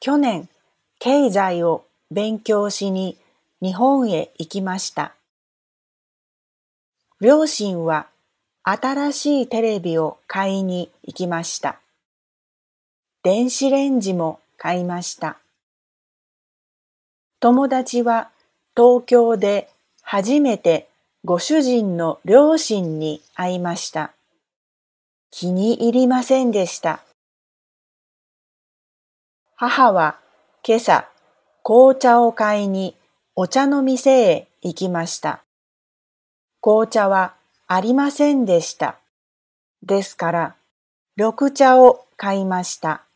去年、経済を勉強しに日本へ行きました。両親は新しいテレビを買いに行きました。電子レンジも買いました。友達は東京で初めてご主人の両親に会いました。気に入りませんでした。母は今朝紅茶を買いにお茶の店へ行きました。紅茶はありませんでした。ですから緑茶を買いました。